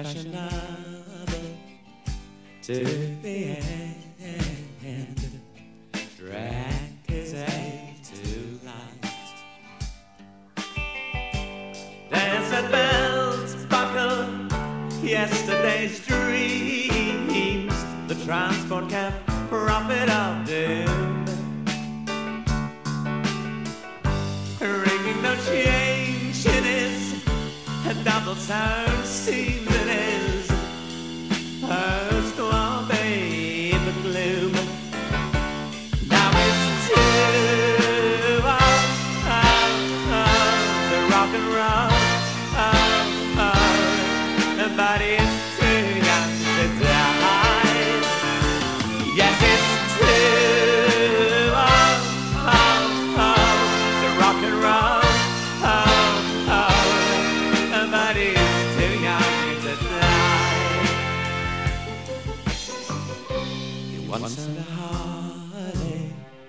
fashionable to the end. Drank his age to light. Desert bells buckle yesterday's dreams. The transport cab, prophet of doom. Ringing no change in his double sound seems it is hers to obey the gloom. Now it's too to rock and roll, but it's too young to die. Yes, it's too to rock and roll, but it's too young to die. It once a Harley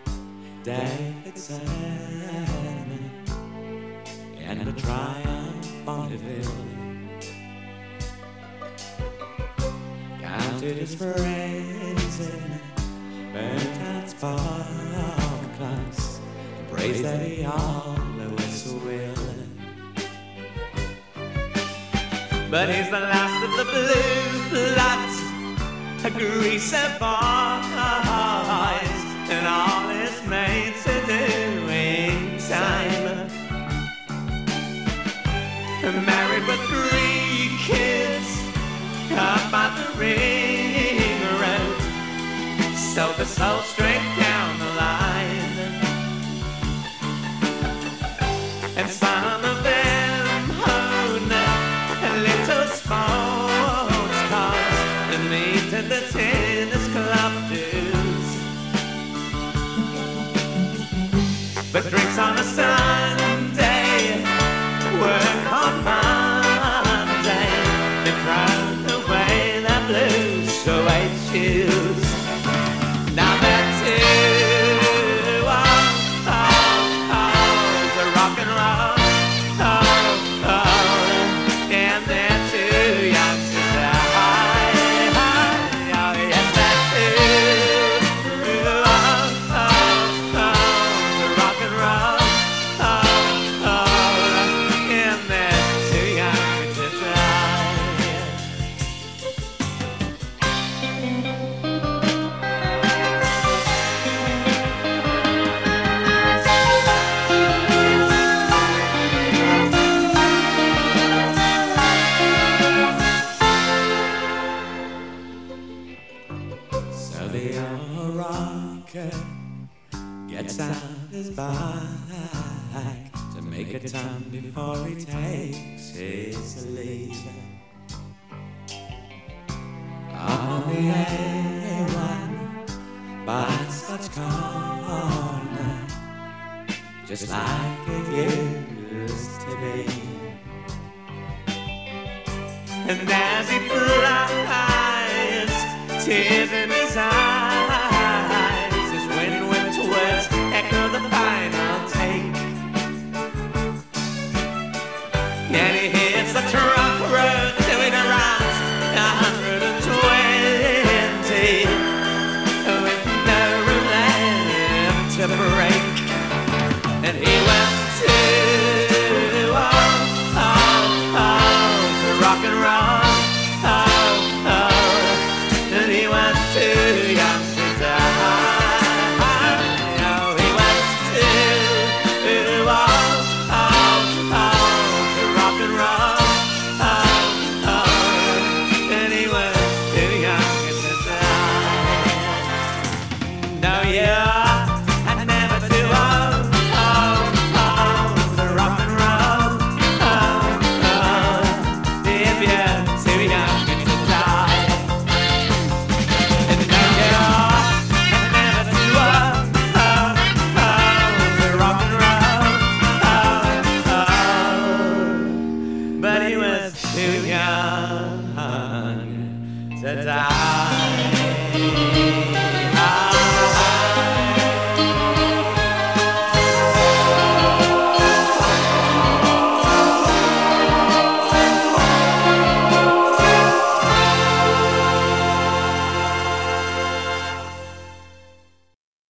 Davidson and a Triumph Bonneville. Counted his friends in Burntown Spark Clubs, praised that he always will. But he's the last of the blue bloods, a greaser boys, and all his mates are doing time. Married with 3 kids, up at the ring road, sold the soul straight down the line. And some of them own little sports cars and meet at the tennis club dues. But drinks on a Sunday, work on Monday, and throw away the blues, so I choose. Now that's to rock and roll, and they're too young to die. Oh, yes, that's to rock and roll, and they're too young to die. So the old rocker gets out his bike to make a turn before he takes his leave. On the A1 by Scotch Corner, just like it used to be. And as he flies, tears in his eyes,